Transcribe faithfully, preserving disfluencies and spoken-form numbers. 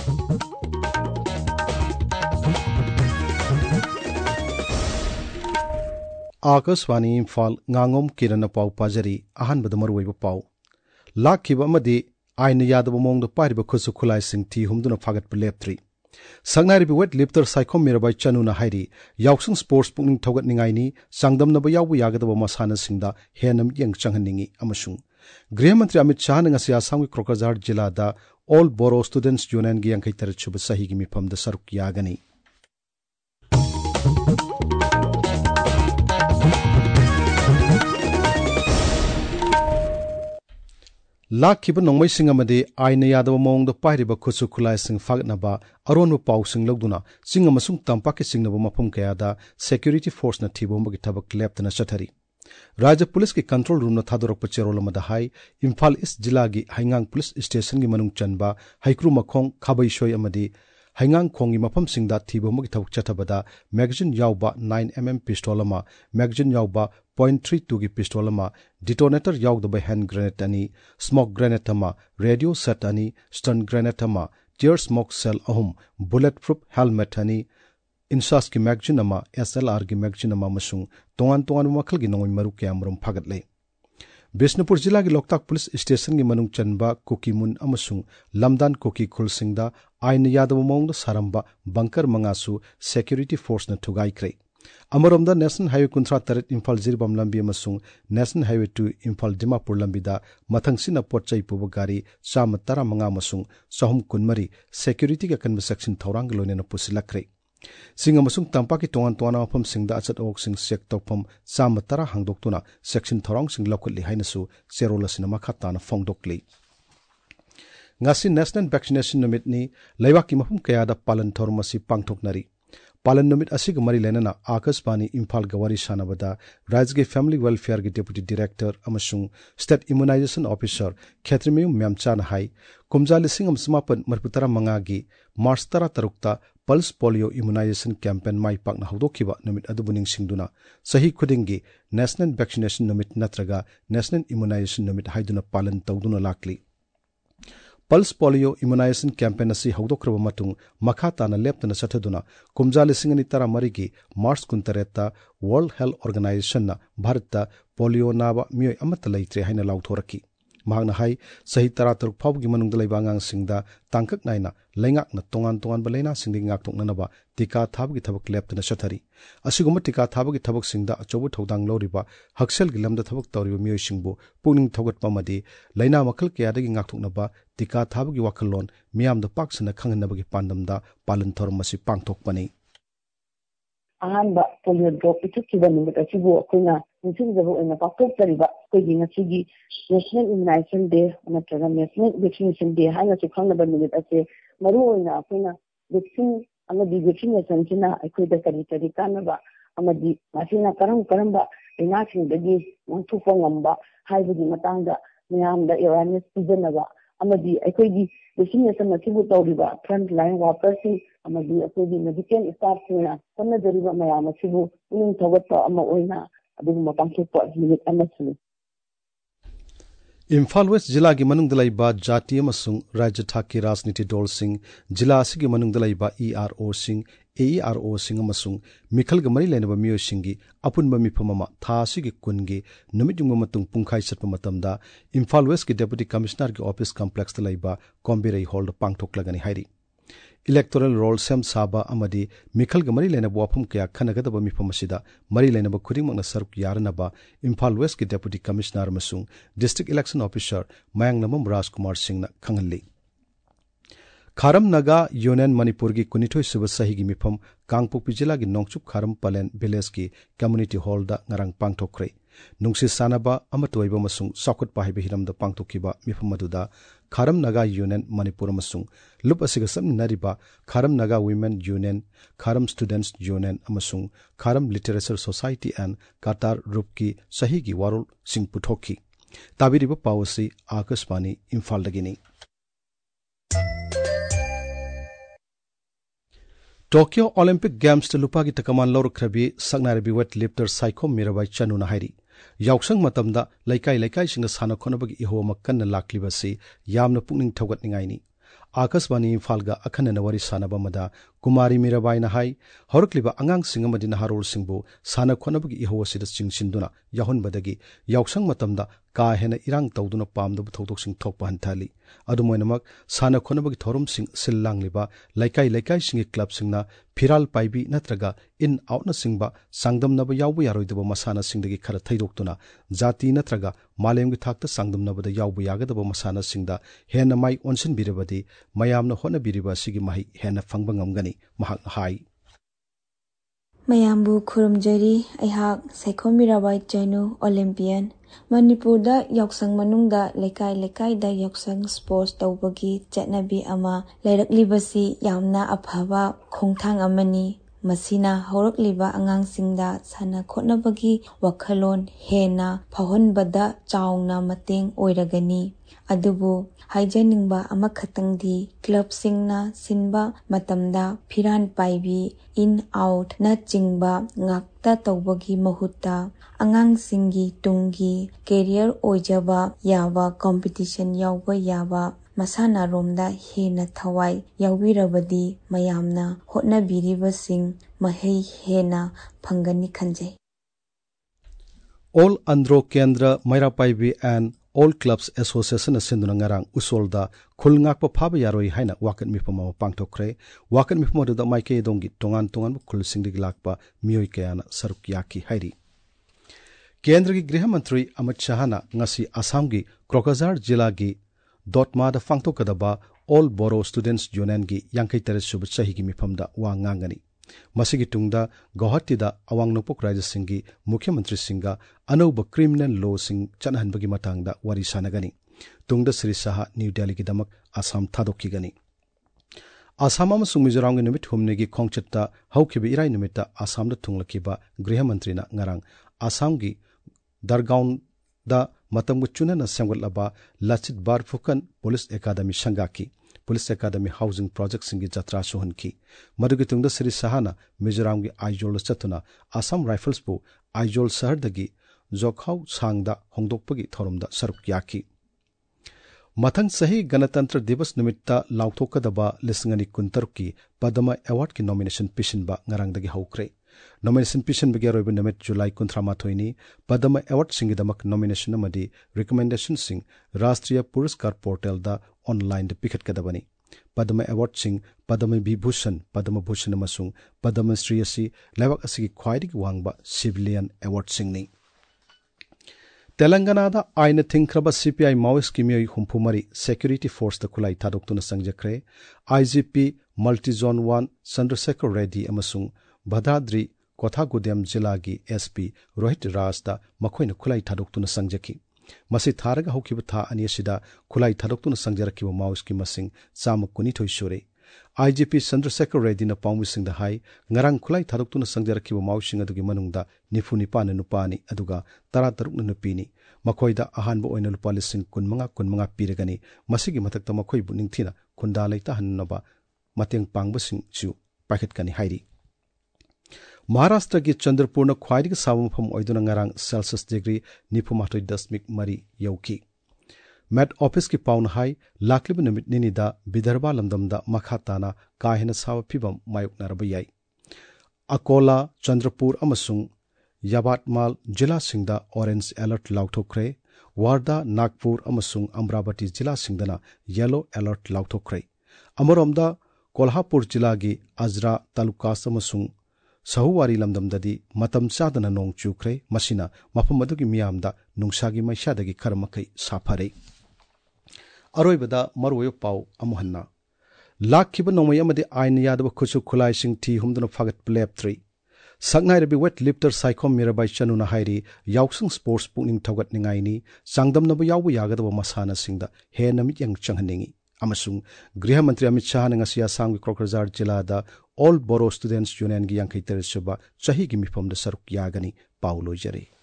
आकाशवाणी इम्फाल nganगोम किरण पाउ पाजरी अहनबद मरुवैब पाउ लाखिब अमदि आइन यादब मोंग पारिब खुसु खुलाइ सिंग थी हुमदुना फागत लेप्त्री संगनारिबि वेट लिफ्टर साइखोम मिरबाई चनुना हाइरी याउसंग स्पोर्ट्स पुनिंग थौगत निंगाइनी सांगदमनब यावबु यागदब मसाना सिंगदा हेनम यंग चंगहनिंगी अमसुंग गृहमंत्री अमित शाह नंगसी आसाम की क्रोकराझार जिला दा ऑल बोरो स्टूडेंट्स यूनियन की यांखै तरह छुब सही की मिफम द सरुक यागनी लाखिब नोंमै सिंग अमदे आइन यादव मोंग पाइरिब खुसु खुलाइ सिंग फागनबा अरोन पाउ सिंग लौदुना सिंग अमसुंग तंपाके सिंगनब मफम कयादा सिक्योरिटी फोर्स न थिबोमबगी थबक लेप्तना चथरी राज्य पुलिस की कंट्रोल रूम न थादोरक चेरोल मदा हाई इम्फाल ईस्ट जिला की हाइंगांग पुलिस स्टेशन की मनुंग चनबा हाइक्रू मखोंग खाबैसोय अमदि हाइंगांग खोंगी मफम सिंगदा थिबोमबगी थबक चथबदा मैगजीन यावबा नाइन एम एम पिस्टल अमा मैगजीन यावबा पॉइंट थ्री टू की पिस्टल अमा डिटोनेटर यावदब हैंड ग्रेनेड अनि स्मोक ग्रेनेड अमा रेडियो सेट अनि स्टन ग्रेनेड अमा टियर स्मोक सेल अहुम बुलेट प्रूफ हेलमेट अनि इंसास की मैगजीन अमा एसएलआर की मैगजीन अमा मसुंग तोंगान तोंगान मखल की नोंगै मरु कैमरम फागतले बिष्णुपुर जिला की लोकताक पुलिस स्टेशन की मनुंग चनबा कुकीमुन अमसुंग लमदान कुकी खुलसिंगदा आइन यादव मोंग सारंबा बंकर मंगासु सिक्योरिटी फोर्स न थुगाइख्रे अमरोमदा नेशनल हाईवे कुंथ्रा तरत इम्फाल जिरबम लंबी अमसुंग national highway two Imphal Dimapur लंबीदा मथंगसिना पोटचै पुब गाड़ी चाम तरा मंगा अमसुंग सहम कुनमरी सिक्योरिटी के कन्व सेक्शन थौरांग लोनेन पुसिलख्रे सिंग अमसुंग तंपा की तोंगान तोंगान मफम सिंगदा अचत ओक सिंग चेक तौफम चाम तरा हांगदोक्तुना सेक्शन थौरांग सिंग लौखली हाइनसु सेरोलसिना मखा ताना फोंगदोक्ली ngasi national vaccination numit ni laiwak ki mafum kayada palan thormasi pangthoknari पालन नमित असिग मरी लेना आकाशवाणी इम्फाल गवारी सानबदा राज्य के फैमिली वेलफेयर के डेप्यूटी डायरेक्टर अमसुंग स्टेट इम्यूनाइजेशन ऑफिसर खेत्रिमयु म्यामचान हाई कुमजा लिसिंग अमसमापन मरपुतरा मंगागी मार्च तरा तरुक्ता पल्स पोलियो इम्यूनाइजेशन कैंपेन माई पाकना हौदोखिबा नमित अदुबुनिंग सिंगदुना सही खुदिंगी नेशनल वैक्सीनेशन नमित नत्रगा नेशनल इम्यूनाइजेशन नमित हाइदुना पालन तौदुना लाकली पल्स पोलियो इम्यूनाइजेशन कैंपेन असी हौदोख्रब मतुंग मखा ताना लेप्तना चथदुना कुमजा लिसिंग अनि तरा मरिगी मार्च कुंतरेता वर्ल्ड हेल्थ ऑर्गेनाइजेशन ना भारत पोलियो नाबा मियोय अमत लैत्रे हाइना लाउथोरकी महागना हाई सही तरा तरुक फावगी मनुंग दलैबा अंगांग सिंगदा तांकक नाइना लैंगाकना तोंगान तोंगान बलैना सिंगदी ngaktoknanaba tika thabagi thabak leptana chathari asiguma tika thabagi thabak singda achobu thodang loriba haksel gilamda thabak tawriba miyoy singbu puning thogat pamadi laina makhal kayadagi ngaktoknaba tika thabagi wakhallon miyamda paksana khanghnabagi pandamda palan thormasi pangthokpani ahamba polio drop itukkiba numit asibu akoina nisingjabu oina paktokariba koigi ngasigi national immunization day natraga national vaccination day haina chukhangnaba numit ase maru oina akoina vaccine amadi vaccination sina akoida kari kari kanaba amadi masina karam karamba ina singdagi nangthukpa ngamba haibagi matangda miyamda awareness pijanaba amadi akoigi vaccination asibu tawriba front line workers amadi akoigi medical staff sina sanna jariba mayam asibu uning thogatpa ama oina aduguma pangthukpa limit amasuni Imphal west जिला की मनुंग दलाइबा जातीय मसुंग राज्य ठाकी राजनीति दल सिंह जिला असि की मनुंग दलाइबा ईआरओ सिंह एईआरओ सिंह मसुंग मिखल गमरी लेनबा मियो सिंगी अपुनबा मिफममा था असि की कुनगी नुमिजुंग मतुंग पुंखाई सतप मतमदा इम्फाल वेस्ट की डेप्यूटी कमिश्नर की ऑफिस कॉम्प्लेक्स दलाइबा कॉम्बिरई हॉल पांगथोक्लगनी हाइरी इलेक्टोरल रोल सेम साबा अमदी मिखल गमरी लेना वाफम कया खनगदब मिफम असिदा मरी लेना खुदिंगमक्ना सरुक यारनबा इम्फाल वेस्ट की डेप्यूटी कमिश्नर मसुंग डिस्ट्रिक्ट इलेक्शन ऑफिसर मयांगनमम राजकुमार सिंह खंगली खारम नगा यूनियन मणिपुर की कुनिथोय सुब सही की मिफम कांगपोकपी जिला की नोंगचुप खारम पलेन विलेज की कम्युनिटी हॉल दा ngarang पांगथोक्रे नुंगसि सानबा अमतोयबा मसुंग साखुत पाहिबे हिरमदा पांगथोखिबा मिफम मदुदा खारम नगा यूनियन मणिपुर मसुंग लुप असिग समनरिबा Kharam Naga women union Kharam students union अमसुंग खारम लिटरेचर सोसाइटी एंड कातार रूप की सही की वारोल सिंह पुथोखी ताबिरिबा पावसी आकाशवाणी इम्फाल दगिनी टोक्यो ओलंपिक गेम्स लुपा की तकमान लौरख्रबी सकनारबी वेट लिफ्टर साइखो मिराबाई चनुना हाइरी याउसंग मतमदा लैकाई लैकाई सिंग साना खोनबगी इहो मक्कन लाक्लिबसी यामना पुकनिंग थौगतनिंगाइनी आकाशवाणी इम्फालगा अखनन वरी सानबा मदा कुमारी मीराबाईना हाई हौरक्लिबा अंगांसिंग अमदि नहारोलसिंगबु साना खोनबगी इहो असिदा चिंगसिंदुना याहुनबदगी यावसंग मतमदा का हेना इरांग तौदुना पामदबु थौदोकसिंग थोकपा हंथाली अदुमोइनमक साना खोनबगी थौरमसिंग सिल्लांगलिबा लैकाई लैकाई सिंगी क्लबसिंगना फिराल पाइबी नत्रगा इन आउटना सिंगबा सांगदमनबा यावबु यारोइदबा मसाना सिंगदगी खरा थैदोक्तुना जाति नत्रगा मालेमगी थाक्ता सांगदमनबदा यावबु यागदबा मसाना सिंगदा हेना माई ओनसिनबिरबदी मयामना होनबिरिबा सिगी माही हेना फंगबा ngamgani mahak hai mayambu khurumjari aihak Saikhom Mirabai Chainu Olympian Manipurda yaksang manungda lekai lekai da yaksang sports tawbagi chatnabi ama lairaklibasi yamna aphaba khongthang amani masina haurakliba angangsingda sana khotnabagi wakhalon hena phahonbada chaungna mateng oiragani adubu haijaningba amakhatangdi club singna sinba matamda phiran paibi in out na chingba ngakta tawbagi mahutta angang singi tungi career oijaba yaba competition yawba yaba masana romda hena thawai yawbirabadi mayamna hotna biriba sing mahei hena phangani khanjai All Andhro Kendra Mairapaibi and All Clubs Association asinduna ngarang usolda khulngakpa phaba yaroi haina wakan mipama pangthokre wakan mipama da maike dongi tongan tongan khul singdig lakpa mioi kayana saruk yaki hairi Kendra gi Griha Mantri Amit Shahana ngasi Assam gi Krokazar jila gi Dotma da phangthokadaba All Boro Students Union gi yankai tere sub chahi gi mipamda wa ngangani masigi tungda Guwahati da awang nopok raja singi Mukhyamantri singa anauba criminal law sing chanhanbagi matangda wari sanagani tungda Sri Saha New Delhi gi damak Assam thadokigani Assam amasung Mizoram gi numit humne gi khongchatta haukibi irai numita Assam da tunglakiba Griha Mantri na ngarang Assam gi Dargaon da matamgu chunana semgatlaba Lachit Barphukan Police Academy Shangaki Police Academy Housing Project singi jatra sohanki madugi tungda Sri Sahana Mizoram gi Aizol chatuna Assam Rifles bu Aizol shahar dagi Jokhau sangda hongdokpagi thorumda saruk yaki mathang sahi Ganatantra Divas nimitta lauthokadaba lisingani kuntarki Padma Award ki nomination pishinba ngarangdagi haukre nomination pishin bagi roiba namit July kunthramathoini Padma Award singi damak nomination amadi recommendation sing Rashtriya Puraskar portal da online de pikhat kadabani Padma Award sing Padma Vibhushan Padma Bhushan amasung Padma Shri asi lewak asigi khwaidigi wangba civilian award sing ni Telangana da aina thingkraba C P I Maoist ki mioi humpumari security force da kulai thadoktuna sangjakre I G P Multi Zone one Chandrasekhar Reddy amasung Bhadradri Kothagudem jila gi S P Rohit Raj da makhoina khulai thadoktuna sangjaki masi tharaga hokiba tha ani asida khulai thadoktuna sangjarakiba Maoist ki masing chama kunithoi sure I G P Chandrasekhar Reddy na pawmising da hai ngarang khulai thadoktuna sangjarakiba Maoising adugi manungda nifu nipana nupani aduga tara tarukna nupini makhoida ahanba oina lupa lising kunmanga kunmanga piragani masigi mathakta makhoi bu ningthina khunda leita hannaba mateng pangbasing chu pakhetkani hairi Maharashtra ki Chandrapurna khwaidigi sabampham oiduna ngarang Celsius degree nifumathoi dasmik mari yauki Met Office ki pawn hai laklib namit nini da Vidarbha lamdamda makhatana kahina sawa phibam mayuk narabiyai Akola Chandrapur amasung Yavatmal jila singda orange alert lauthokre Warda Nagpur amasung Amravati jila singdana yellow alert lauthokre Amoromda Kolhapur jila gi Azra talukas amasung Sahuwari lamdamdadi matam chadana nong chukre masina mafam adugi miyamda nungsagi maishadagi karmakai safare Aroibada marwayo pau amuhanna Lakhiba nongmay amadi aina yadaba khusu khulai sing thi humduna fagat pleb three Sagnai rabi wet lifter Saikhom Mirabai chanuna hairi yauksung sports pukning thogat ningaini sangdamnaba yawbu yagadaba masana singda he namit yang changhaningi amasung Griha Mantri Amit Shah ngasi Assam gi Krokazar jila da All Boro Students Union gi yankai teresuba chahi gi mifam da saruk yagani paulo jare